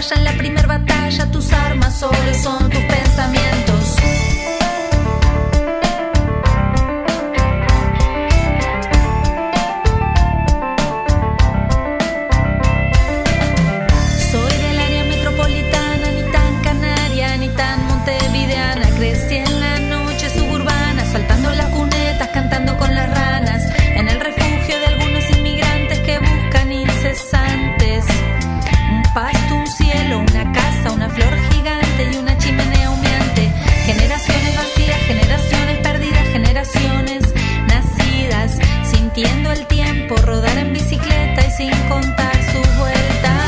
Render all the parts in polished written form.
pantalla en la primer batalla, tus armas solo son tus pensamientos. Soy del área metropolitana, ni tan canaria, ni tan montevideana. Crecí en la noche suburbana, saltando las cunetas, cantando con las ranas, en el refugio de algunos inmigrantes que buscan incesantes un pasto, un cielo, una casa, una flor gigante y una chimenea humeante. Generaciones vacías, generaciones perdidas, generaciones nacidas, sintiendo el tiempo rodar en bicicleta y sin contar sus vueltas.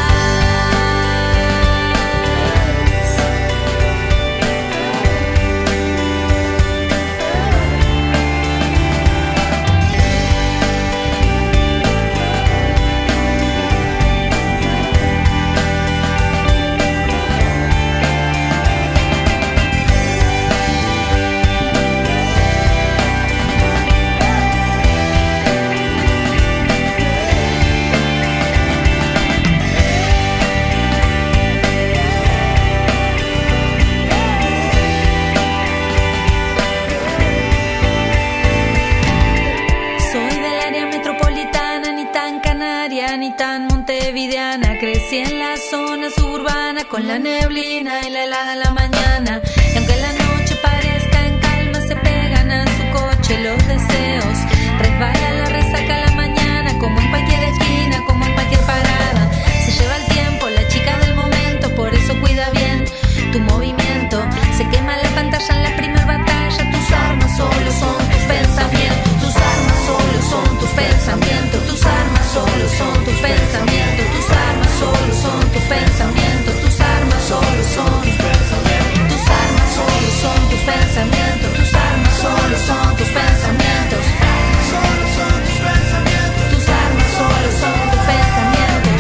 Crecí en la zona suburbana con la neblina y la helada en la mañana. Y aunque la noche parezca en calma, se pegan a su coche los deseos. Resbala la resaca a la mañana, como en cualquier esquina, como en cualquier parada. Se lleva el tiempo, la chica del momento, por eso cuida bien tu movimiento. Se quema la pantalla en la primer batalla, tus armas solo son tus pensamientos. Tus armas solo son tus pensamientos. Tus armas solo son tus pensamientos. Tus armas solo son tus pensamientos. Tus armas solo son tus pensamientos. Tus armas solo son tus pensamientos. Tus armas solo son tus pensamientos. Solo son tus pensamientos. Tus armas solo son tus pensamientos.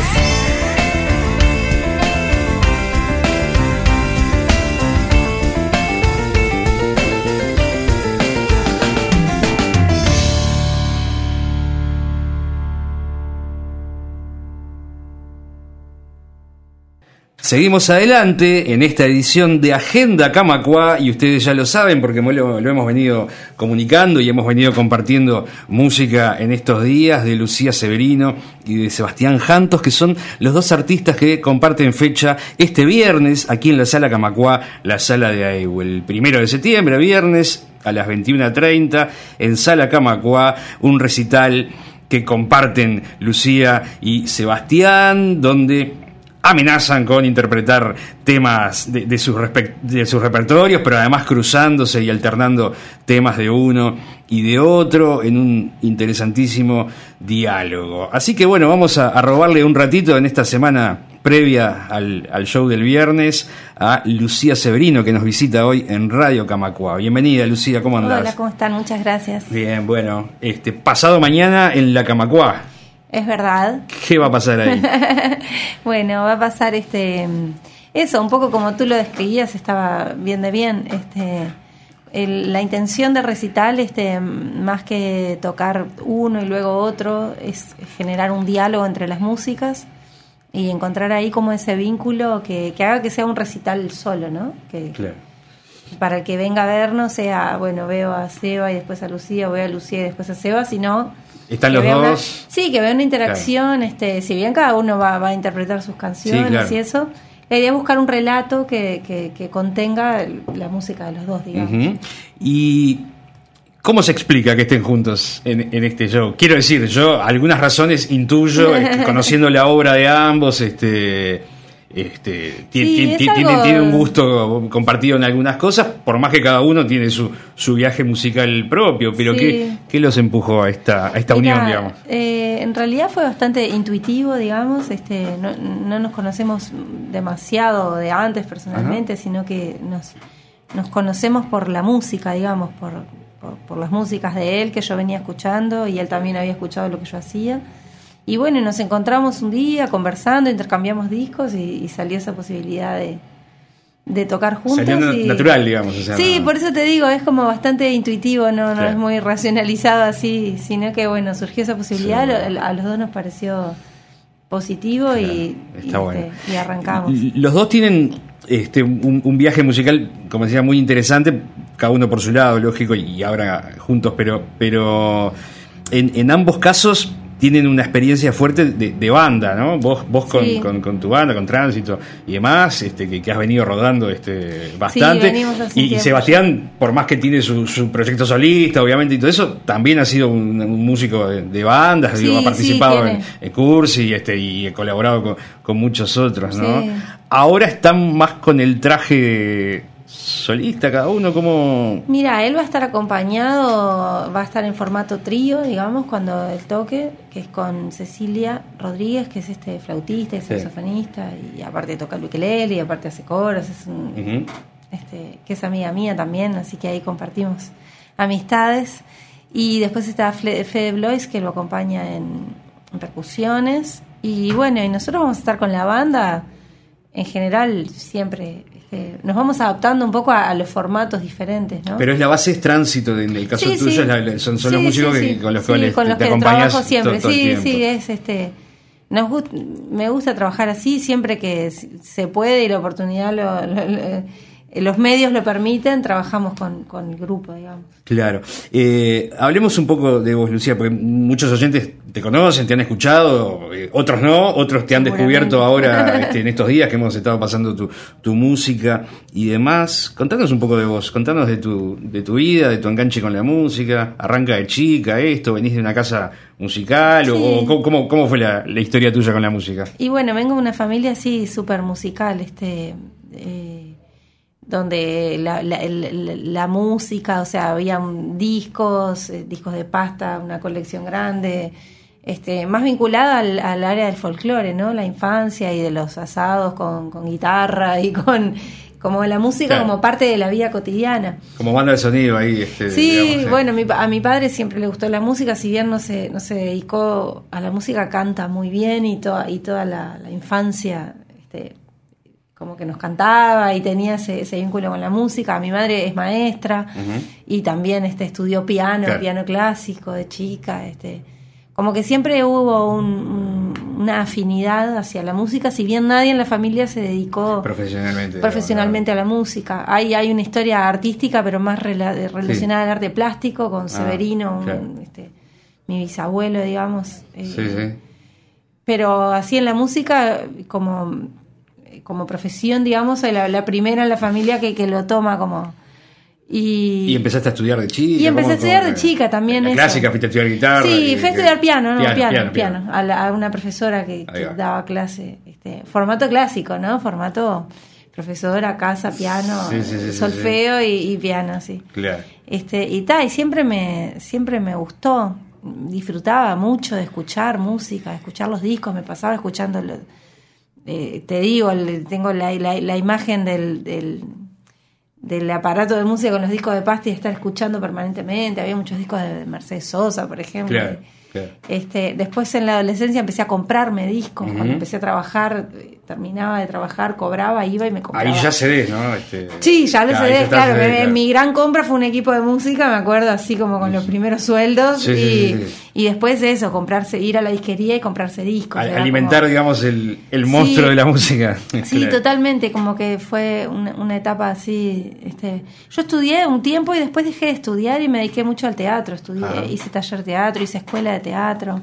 Seguimos adelante en esta edición de Agenda Camacuá y ustedes ya lo saben porque lo hemos venido comunicando y hemos venido compartiendo música en estos días de Lucía Severino y de Sebastián Jantos, que son los dos artistas que comparten fecha este viernes aquí en la Sala Camacuá, la Sala de AEU, el 1 de septiembre, viernes a las 21:30 en Sala Camacuá, un recital que comparten Lucía y Sebastián, donde amenazan con interpretar temas de sus repertorios, pero además cruzándose y alternando temas de uno y de otro en un interesantísimo diálogo. Así que bueno, vamos a robarle un ratito en esta semana previa al show del viernes a Lucía Severino, que nos visita hoy en Radio Camacuá. Bienvenida, Lucía, ¿cómo andás? Hola, ¿cómo están? Muchas gracias. Bien, bueno, pasado mañana en la Camacuá. Es verdad. ¿Qué va a pasar ahí? Bueno, va a pasar eso, un poco como tú lo describías, estaba bien de bien. La intención del recital, más que tocar uno y luego otro, es generar un diálogo entre las músicas y encontrar ahí como ese vínculo que haga que sea un recital solo, ¿no? Claro. Para el que venga a vernos sea, bueno, veo a Seba y después a Lucía, o veo a Lucía y después a Seba, sino... ¿Están los dos? Sí, que vea una interacción, claro. Si bien cada uno va a interpretar sus canciones, sí, claro. Y eso, la idea es buscar un relato que contenga la música de los dos, digamos. Uh-huh. ¿Y cómo se explica que estén juntos en este show? Quiero decir, yo algunas razones intuyo, conociendo la obra de ambos, tiene un gusto compartido en algunas cosas, por más que cada uno tiene su viaje musical propio, pero sí. ¿Qué los empujó a esta unión, digamos? En realidad fue bastante intuitivo, digamos, no nos conocemos demasiado de antes personalmente, uh-huh. Sino que nos conocemos por la música, digamos, por las músicas de él que yo venía escuchando y él también había escuchado lo que yo hacía. Y bueno, nos encontramos un día conversando, intercambiamos discos y salió esa posibilidad de tocar juntos. Salió natural, digamos. O sea, sí, no... por eso te digo, es como bastante intuitivo, no es muy racionalizado así, sino que bueno, surgió esa posibilidad, sí. A los dos nos pareció positivo, claro, y bueno. Y arrancamos. Los dos tienen un viaje musical, como decía, muy interesante, cada uno por su lado, lógico, y ahora juntos, pero en ambos casos tienen una experiencia fuerte de banda, ¿no? Vos Sí. con tu banda, con Tránsito y demás, que has venido rodando bastante. Sí, venimos hace Y tiempo. Sebastián, por más que tiene su proyecto solista, obviamente, y todo eso, también ha sido un músico de bandas, Sí, ha participado sí, en Cursi, y ha colaborado con muchos otros, ¿no? Sí. Ahora están más con el traje solista, cada uno, como... Mira, él va a estar acompañado, va a estar en formato trío, digamos, cuando él toque, que es con Cecilia Rodríguez, que es flautista y saxofonista, y aparte toca el ukelele, y aparte hace coros, es que es amiga mía también, así que ahí compartimos amistades. Y después está Fede Blois, que lo acompaña en percusiones, y bueno, y nosotros vamos a estar con la banda, en general, siempre... nos vamos adaptando un poco a los formatos diferentes, ¿no? Pero es la base, es Tránsito, en el caso tuyo, son los músicos con los cuales te acompañas trabajo siempre. todo el tiempo. Sí, me gusta trabajar así siempre que se puede y la oportunidad los medios lo permiten, trabajamos con el grupo, digamos. Claro. Hablemos un poco de vos, Lucía, porque muchos oyentes te conocen, te han escuchado, otros no, otros te han descubierto ahora en estos días que hemos estado pasando tu música y demás. Contanos un poco de vos, contanos de tu vida, de tu enganche con la música. ¿Arranca de chica venís de una casa musical? Sí. ¿O cómo fue la historia tuya con la música? Y bueno, vengo de una familia así súper musical, donde la música, o sea, había discos de pasta, una colección grande, más vinculada al área del folclore, ¿no? La infancia y de los asados con guitarra y con como la música, claro, como parte de la vida cotidiana. Como banda de sonido ahí. Sí, digamos, bueno, a mi padre siempre le gustó la música, si bien no se dedicó a la música, canta muy bien y toda la infancia, como que nos cantaba y tenía ese vínculo con la música. Mi madre es maestra, y también estudió piano, claro, piano clásico de chica, como que siempre hubo una afinidad hacia la música, si bien nadie en la familia se dedicó profesionalmente a la música. Hay una historia artística, pero más relacionada al arte plástico, con Severino, claro, mi bisabuelo, digamos. Pero así en la música, como profesión, digamos, la primera en la familia que lo toma como... Y empezaste a estudiar de chica. Y empecé a estudiar de chica también. Clásica, fuiste a estudiar guitarra. Sí, fui a estudiar piano. A una profesora que daba clase, formato clásico, ¿no? Formato profesora, casa, piano, solfeo y piano, sí. Claro. Y siempre me gustó, disfrutaba mucho de escuchar música, de escuchar los discos, me pasaba escuchando te digo, tengo la imagen del aparato de música con los discos de pasta y estar escuchando permanentemente. Había muchos discos de Mercedes Sosa, por ejemplo. Claro, claro. Después en la adolescencia empecé a comprarme discos. Cuando empecé a trabajar, terminaba de trabajar, cobraba, iba y me compraba. Ahí ya CDs, ¿no? Sí, ya los CDs, claro. Mi gran compra fue un equipo de música, me acuerdo, así como con los primeros sueldos. Y después de eso, ir a la disquería y comprarse discos. Alimentar, digamos, el monstruo de la música. Sí, claro, totalmente, como que fue una etapa así. Yo estudié un tiempo y después dejé de estudiar y me dediqué mucho al teatro. Hice taller de teatro, hice escuela de teatro.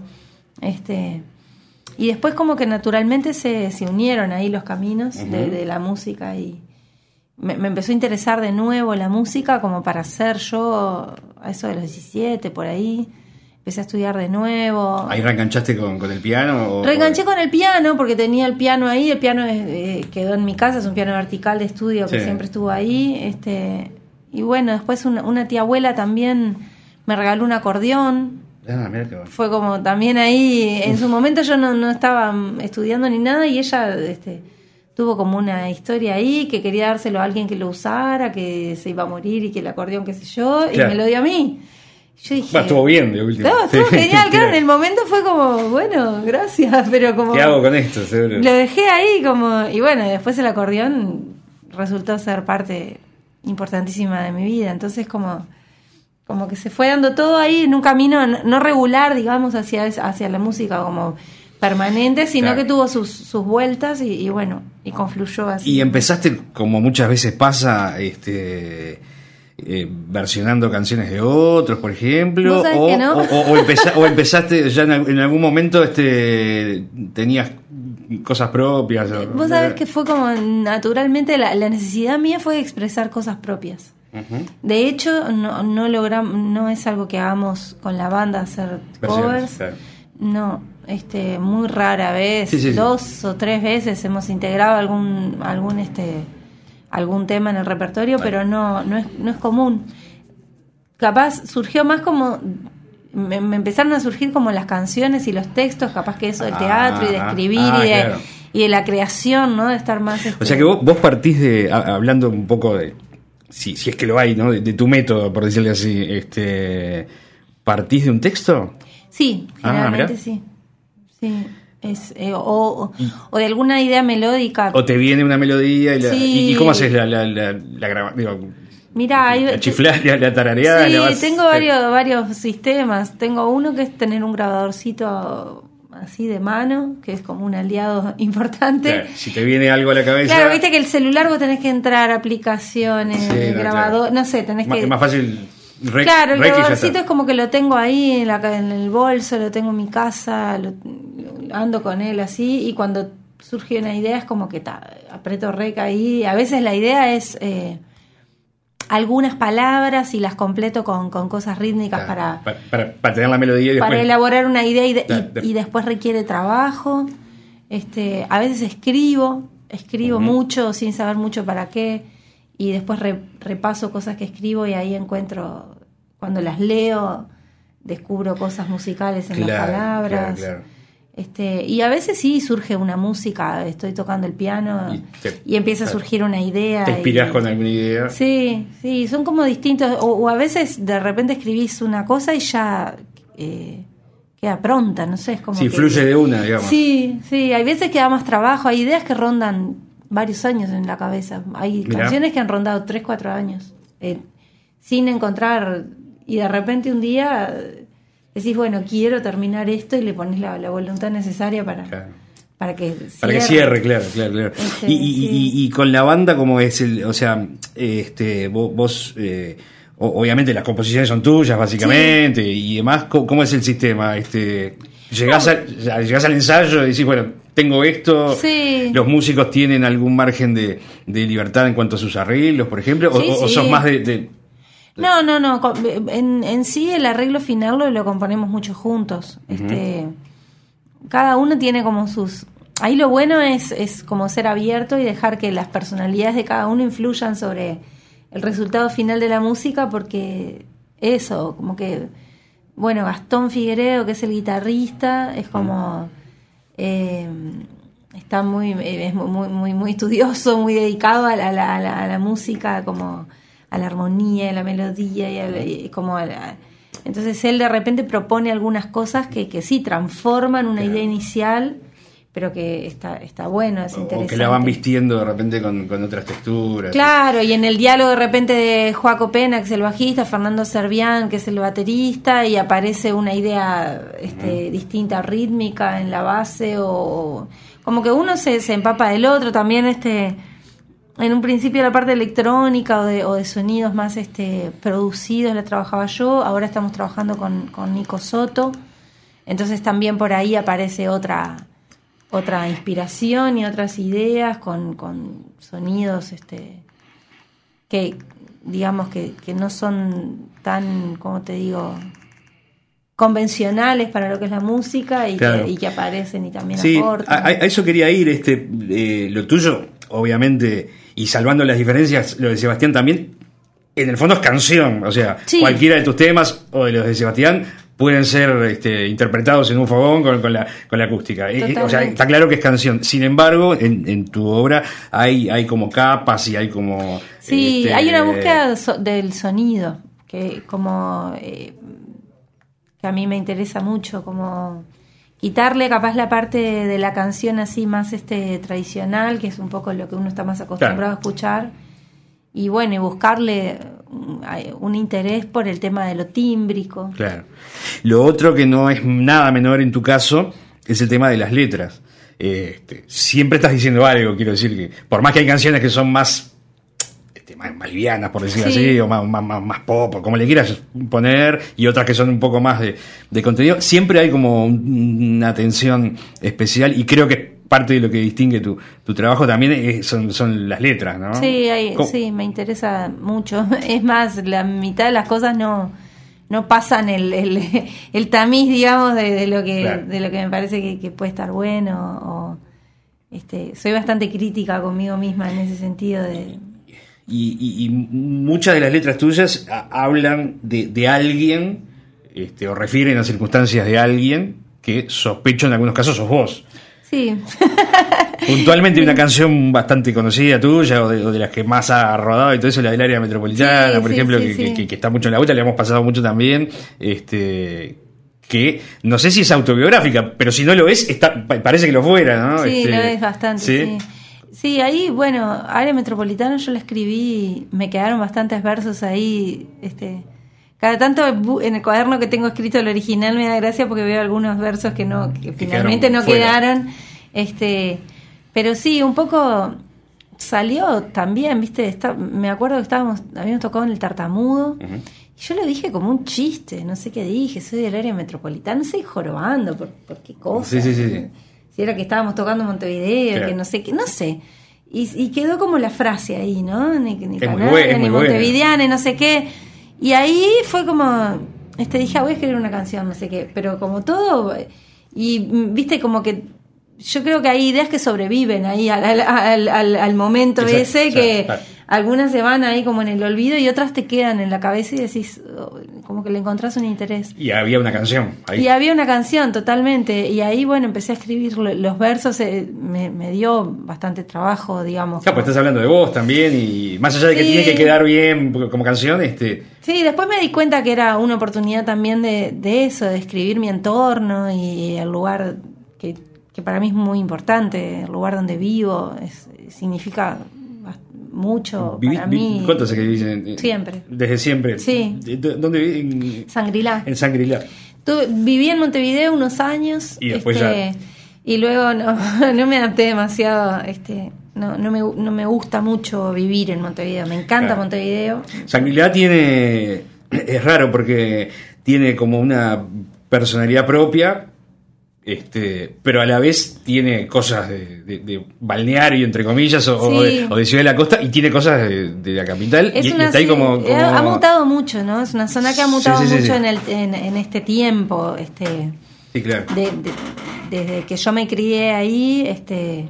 Y después como que naturalmente se unieron ahí los caminos de la música y me empezó a interesar de nuevo la música como para hacer yo a eso de los 17, por ahí. Empecé a estudiar de nuevo. ¿Ahí reenganchaste con el piano? Reenganché con el piano porque tenía el piano ahí. El piano quedó en mi casa, es un piano vertical de estudio que siempre estuvo ahí. Y bueno, después una tía abuela también me regaló un acordeón. Mira qué bueno. Fue como también ahí, en su momento yo no estaba estudiando ni nada y ella tuvo como una historia ahí que quería dárselo a alguien que lo usara, que se iba a morir y que el acordeón qué sé yo, claro, y me lo dio a mí. Yo dije, estuvo bien de último. Estuvo genial, claro, en el momento fue como, bueno, gracias, pero como... ¿Qué hago con esto? Seguro. Lo dejé ahí como... Y bueno, después el acordeón resultó ser parte importantísima de mi vida, entonces como que se fue dando todo ahí en un camino no regular, digamos, hacia la música, como permanente, sino Claro. que tuvo sus vueltas y bueno, y confluyó así. Y empezaste, como muchas veces pasa, versionando canciones de otros, por ejemplo, ¿Vos sabés que no? o empezaste ya en algún momento tenías cosas propias. Vos sabés que fue como naturalmente la necesidad mía fue expresar cosas propias. Ujú. De hecho, no logramos, no es algo que hagamos con la banda hacer Versiones, covers. claro. No, muy rara vez, Sí. 2 o 3 veces hemos integrado algún tema en el repertorio, pero no es común. Capaz surgió más como me empezaron a surgir como las canciones y los textos, capaz que eso del teatro y de escribir claro. y de la creación, ¿no? De estar más O sea que vos partís de, hablando un poco de, si es que lo hay, ¿no? De tu método, por decirle así, ¿partís de un texto? Sí, generalmente mirá. sí. Sí. O de alguna idea melódica. ¿O te viene una melodía Sí. y cómo haces la grabación? Mirá, ¿La chiflás, la tarareás? sí, la vas- tengo varios sistemas. Tengo uno que es tener un grabadorcito así de mano, que es como un aliado importante. Claro, si te viene algo a la cabeza. Claro, viste que el celular vos tenés que entrar a aplicaciones, Sí, no, grabador, claro. no sé, tenés que... Es más fácil. Claro, el rec y ya grabadorcito está. es como que lo tengo ahí en el bolso, lo tengo en mi casa, ando con él así, y cuando surge una idea es como que aprieto rec ahí. A veces la idea es algunas palabras y las completo con cosas rítmicas Claro, para tener la melodía y después. para elaborar una idea Claro. y después requiere trabajo. A veces escribo Ujú. mucho sin saber mucho para qué, y después repaso cosas que escribo y ahí encuentro, cuando las leo, descubro cosas musicales en las palabras. Claro. Y a veces sí surge una música, estoy tocando el piano y empieza a surgir una idea. Te inspirás con alguna idea. Sí, son como distintos, o a veces de repente escribís una cosa y ya queda pronta, no sé, es como Sí, que fluye de una, digamos. Sí, hay veces que da más trabajo, hay ideas que rondan varios años en la cabeza, hay Mirá. canciones que han rondado 3, 4 años sin encontrar, y de repente un día decís, bueno, quiero terminar esto, y le pones la voluntad necesaria para que cierre. Para que cierre, claro. Y con la banda, ¿cómo es o sea, vos obviamente las composiciones son tuyas, básicamente, y demás, ¿cómo es el sistema? Llegás al ensayo y decís, bueno, tengo esto, Sí. los músicos tienen algún margen de libertad en cuanto a sus arreglos, por ejemplo, Sí, o sí. sos más de No. En sí el arreglo final lo componemos mucho juntos. Cada uno tiene como sus... Ahí lo bueno es como ser abierto y dejar que las personalidades de cada uno influyan sobre el resultado final de la música, porque eso, como que... Bueno, Gastón Figueredo, que es el guitarrista, es como... está es muy estudioso, muy dedicado a la música, como a la armonía, a la melodía entonces él de repente propone algunas cosas que sí transforman una idea inicial, pero que está bueno, es interesante. o que la van vistiendo de repente con otras texturas. Claro, y en el diálogo de repente de Joaco Pena, que es el bajista, Fernando Servián, que es el baterista, y aparece una idea distinta, rítmica en la base, o como que uno se empapa del otro. También en un principio la parte electrónica o de sonidos más producidos la trabajaba yo, ahora estamos trabajando con Nico Soto, entonces también por ahí aparece otra inspiración y otras ideas con sonidos que digamos que no son tan, como te digo, convencionales para lo que es la música, y, claro, que aparecen y también sí, aportan. a eso quería ir. Lo tuyo, obviamente, y salvando las diferencias, lo de Sebastián también, en el fondo es canción, o sea, Sí. cualquiera de tus temas o de los de Sebastián pueden ser interpretados en un fogón con la acústica. O sea, está claro que es canción. Sin embargo, en tu obra hay como capas y hay como... Sí, hay una búsqueda del sonido que como que a mí me interesa mucho, como quitarle capaz la parte de la canción así más tradicional, que es un poco lo que uno está más acostumbrado a escuchar, y bueno, y buscarle un interés por el tema de lo tímbrico. Claro. Lo otro que no es nada menor en tu caso es el tema de las letras. Siempre estás diciendo algo, quiero decir que por más que hay canciones que son más livianas, por decirlo así, o más pop, o como le quieras poner, y otras que son un poco más de contenido, siempre hay como una atención especial, y creo que parte de lo que distingue tu trabajo también son las letras, ¿no? Sí, sí, me interesa mucho. Es más, la mitad de las cosas no pasan el tamiz, digamos, de lo que claro, de lo que me parece que puede estar bueno, soy bastante crítica conmigo misma en ese sentido de... Y muchas de las letras tuyas hablan de alguien, o refieren a circunstancias de alguien que sospecho en algunos casos sos vos. Sí. Puntualmente hay una canción bastante conocida tuya, o de las que más ha rodado y todo eso, la del área metropolitana, sí, por sí, ejemplo, sí, que está mucho en la vuelta, le hemos pasado mucho también, que no sé si es autobiográfica, pero si no lo es, parece que lo fuera, ¿no? Sí, lo es bastante, sí. Sí, ahí, bueno, área metropolitana yo la escribí, me quedaron bastantes versos ahí, cada tanto en el cuaderno que tengo escrito el original me da gracia porque veo algunos versos que finalmente no quedaron, pero sí, un poco salió también, viste, me acuerdo que habíamos tocado en el Tartamudo, uh-huh, y yo lo dije como un chiste, no sé qué dije, soy del área metropolitana, no sé, jorobando por qué cosa. Sí. Si era que estábamos tocando Montevideo, claro, que no sé qué, no sé. Y quedó como la frase ahí, ¿no? Ni montevideana, no sé qué. Y ahí fue como, dije, voy a escribir una canción, no sé qué. Pero como todo, y viste, como que yo creo que hay ideas que sobreviven ahí al momento. Exacto, ese, que claro, algunas se van ahí como en el olvido y otras te quedan en la cabeza y decís, como que le encontrás un interés. Y había una canción ahí. Y había una canción, totalmente. Y ahí, bueno, empecé a escribir los versos, me dio bastante trabajo, digamos. Claro, pues estás hablando de vos también, y más allá de que tiene que quedar bien como canción, Sí, después me di cuenta que era una oportunidad también de eso, de escribir mi entorno y el lugar que para mí es muy importante, el lugar donde vivo, significa mucho para mí. ¿Cuánto hace que vivís? Siempre. ¿Desde siempre? Sí. ¿Dónde vivís? Sangrilá. En Sangrilá. Viví en Montevideo unos años. Y después ya... Y luego no me adapté demasiado, no me gusta mucho vivir en Montevideo, me encanta, claro, Montevideo. Sangrilá es raro porque tiene como una personalidad propia, pero a la vez tiene cosas de balneario, entre comillas, o de Ciudad de la Costa, y tiene cosas de la capital, y está ahí como... Ha mutado mucho, ¿no? Es una zona que ha mutado mucho. En este tiempo, sí, claro. Desde que yo me crié ahí,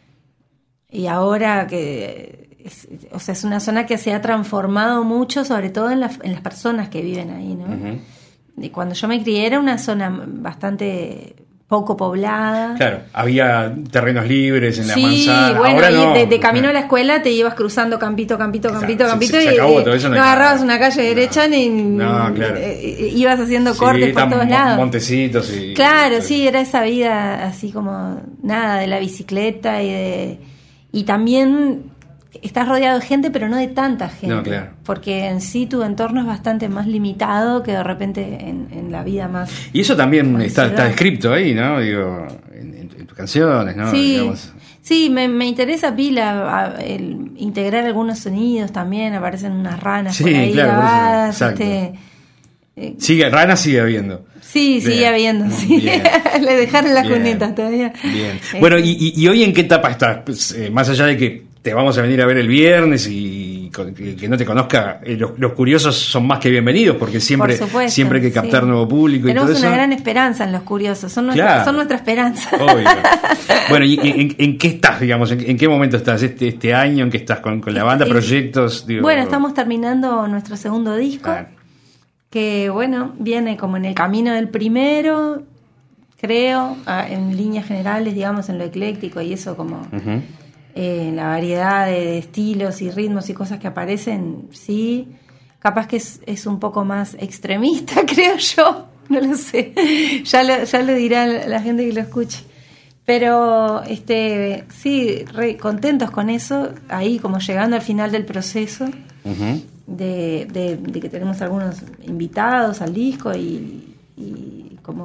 y ahora que... es una zona que se ha transformado mucho, sobre todo en las personas que viven ahí, ¿no? Uh-huh. Y cuando yo me crié era una zona bastante... poco poblada. Claro, había terrenos libres en la manzana. Sí, bueno, ahora no, de camino a la escuela te ibas cruzando campito, se acabó todo eso, no agarrabas una calle derecha ni claro, ibas haciendo cortes por todos lados. Montecitos y... Claro, sí, era esa vida así como nada de la bicicleta y también estás rodeado de gente, pero no de tanta gente. No, claro. Porque en sí tu entorno es bastante más limitado que de repente en la vida más... Y eso también está descrito ahí, ¿no? Digo, en tus canciones, ¿no? Sí, digamos. Sí, me interesa pila el integrar algunos sonidos también, aparecen unas ranas por ahí grabadas. Ranas sigue habiendo. Sí, sigue habiendo, sí. Le dejaron las cunetas todavía. Bien. Bueno, ¿y hoy en qué etapa estás? Pues, más allá de que te vamos a venir a ver el viernes y que no te conozca, los curiosos son más que bienvenidos, porque siempre hay que captar nuevo público. Tenemos y todo eso. Una gran esperanza en los curiosos, son nuestra esperanza. Obvio. Bueno, ¿y en qué estás, digamos? ¿En qué momento estás este año? ¿En qué estás con la banda? ¿Proyectos? Bueno, estamos terminando nuestro segundo disco, que bueno, viene como en el camino del primero, creo, en líneas generales, digamos, en lo ecléctico y eso como... Uh-huh. La variedad de estilos y ritmos y cosas que aparecen, sí, capaz que es un poco más extremista, creo yo, no lo sé, ya lo dirá la gente que lo escuche, pero sí, contentos con eso, ahí como llegando al final del proceso. Uh-huh. de que tenemos algunos invitados al disco y como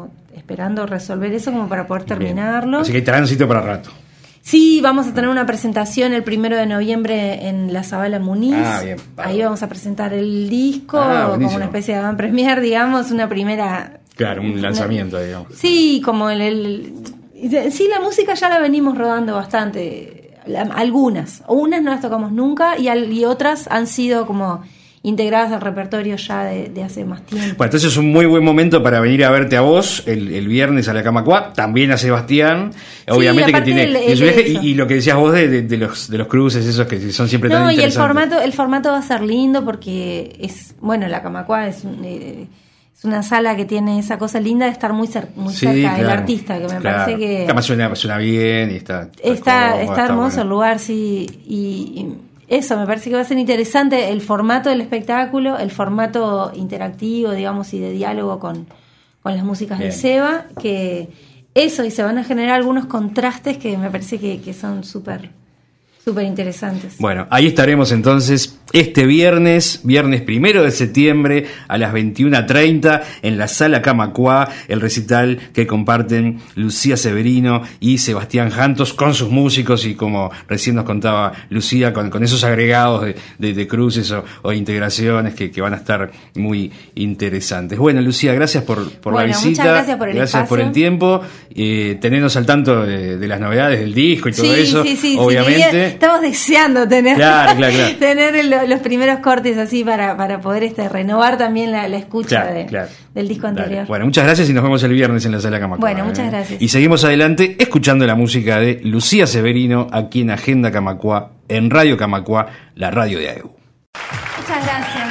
esperando resolver eso como para poder terminarlo. Bien. Así que hay tránsito para rato. Sí, vamos a tener una presentación el 1 de noviembre en la Zabala Muniz. Bien. Ahí vamos a presentar el disco buenísimo. como una especie de avant premiere, digamos, una primera... Claro, un lanzamiento, digamos. Sí, como sí, la música ya la venimos rodando bastante. Algunas. Unas no las tocamos nunca y otras han sido como integradas al repertorio ya de hace más tiempo. Bueno, entonces es un muy buen momento para venir a verte a vos el viernes a la Camacuá, también a Sebastián, obviamente que tiene su viaje, y lo que decías vos de los cruces, esos que son siempre tan interesantes. Y el formato va a ser lindo porque la Camacuá es una sala que tiene esa cosa linda de estar muy cerca del artista, que me parece que... Además suena bien y está hermoso bueno. el lugar, sí, y eso, me parece que va a ser interesante el formato del espectáculo, el formato interactivo, digamos, y de diálogo con las músicas de Seba, que eso, y se van a generar algunos contrastes que me parece que son súper interesantes. Bueno, ahí estaremos entonces este viernes 1 de septiembre a las 21:30 en la Sala Camacuá, el recital que comparten Lucía Severino y Sebastián Jantos con sus músicos y, como recién nos contaba Lucía, con esos agregados de cruces o integraciones que van a estar muy interesantes. Bueno, Lucía, gracias por la visita. Muchas gracias por el espacio. Por el tiempo. Tenernos al tanto de las novedades del disco y todo eso. Sí, obviamente. Estamos deseando tener claro. tener los primeros cortes así para poder renovar también la escucha del disco anterior. Bueno, muchas gracias y nos vemos el viernes en la Sala Camacuá. Bueno, muchas gracias. Y seguimos adelante escuchando la música de Lucía Severino aquí en Agenda Camacuá, en Radio Camacuá, la radio de AEU. Muchas gracias.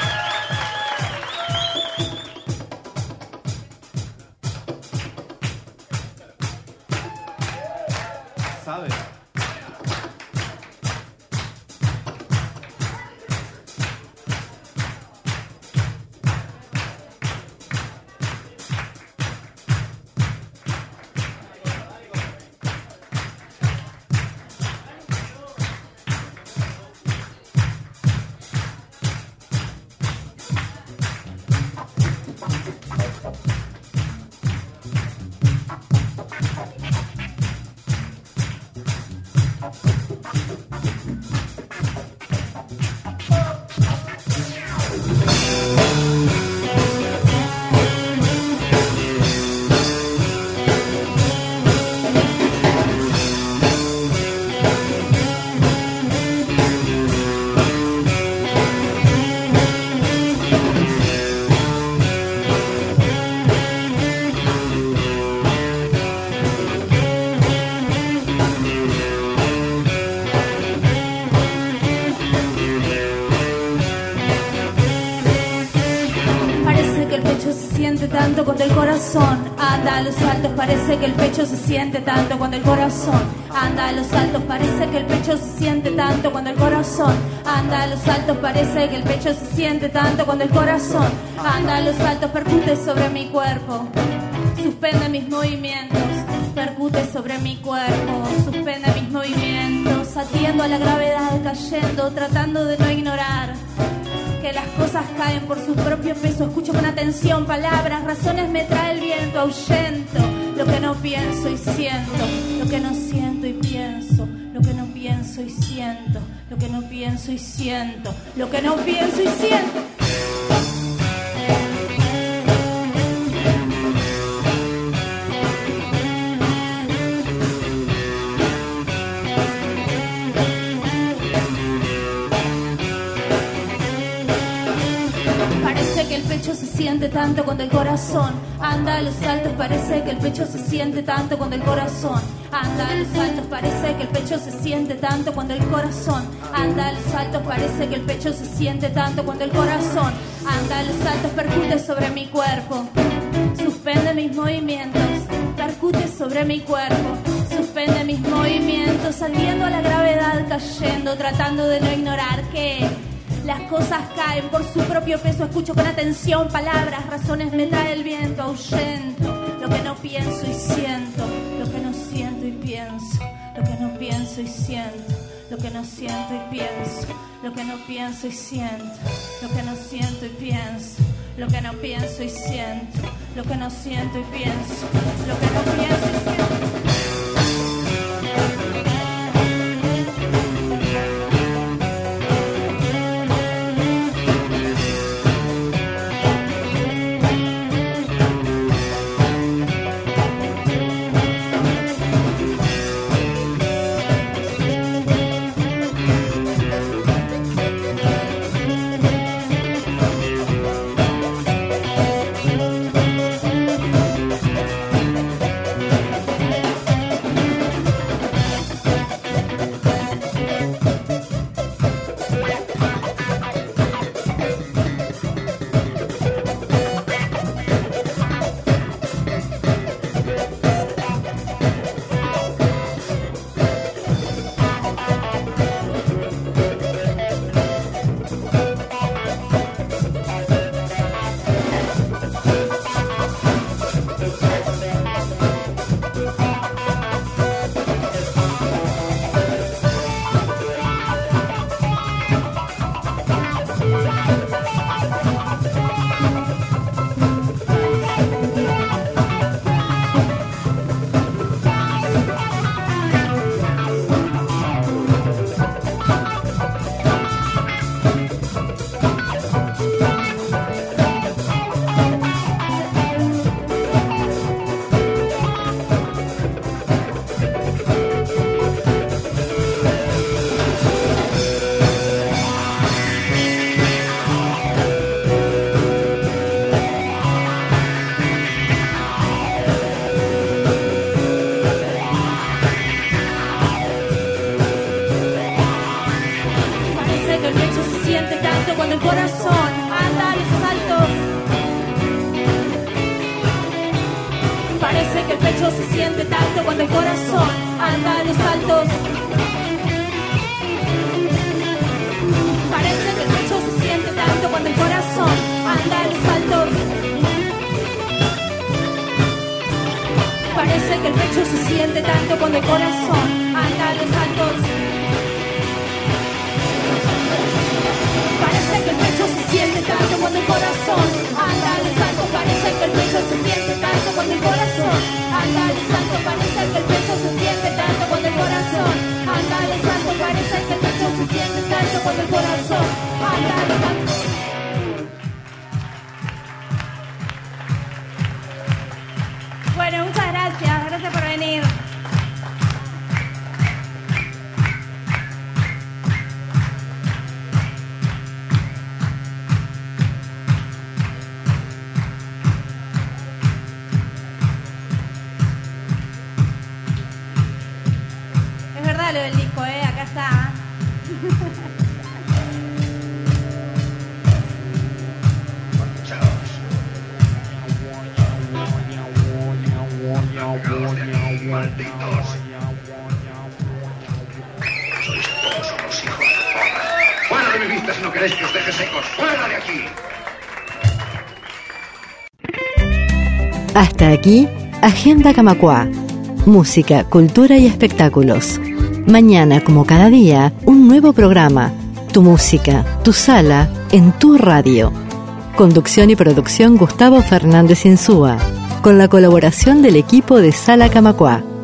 Tanto cuando el corazón anda a los saltos, parece que el pecho se siente tanto cuando el corazón anda a los saltos, parece que el pecho se siente tanto cuando el corazón anda a los saltos, parece que el pecho se siente tanto cuando el corazón anda a los saltos, percute sobre mi cuerpo, suspende mis movimientos, percute sobre mi cuerpo, suspende mis movimientos, atiendo a la gravedad cayendo, tratando de no ignorar que las cosas caen por su propio peso. Escucho con atención palabras, razones me trae el viento, ahuyento lo que no pienso y siento, lo que no siento y pienso, lo que no pienso y siento, lo que no pienso y siento, lo que no pienso y siento. Se siente tanto cuando el corazón anda a los saltos, parece que el pecho se siente tanto cuando el corazón anda a los saltos, parece que el pecho se siente tanto cuando el corazón anda a los saltos, parece que el pecho se siente tanto cuando el corazón anda a los saltos, percute sobre mi cuerpo, suspende mis movimientos, percute sobre mi cuerpo, suspende mis movimientos, atiendo a la gravedad cayendo, tratando de no ignorar que las cosas caen por su propio peso. Escucho con atención palabras, razones me trae el viento, ahuyento lo que no pienso y siento, lo que no siento y pienso, lo que no pienso y siento, lo que no siento y pienso, lo que no pienso y siento, lo que no siento y pienso, lo que no pienso y siento, lo que no siento y pienso, lo que no pienso y siento. Bueno, muchas gracias. Gracias por venir. Es verdad lo del disco, acá está. Malditos. Sois todos unos hijos. ¡Fuera de mi vista si no queréis que os deje secos! ¡Fuera de aquí! Hasta aquí, Agenda Camacuá. Música, cultura y espectáculos. Mañana, como cada día, un nuevo programa. Tu música, tu sala, en tu radio. Conducción y producción Gustavo Fernández Insúa, con la colaboración del equipo de Sala Camacuá.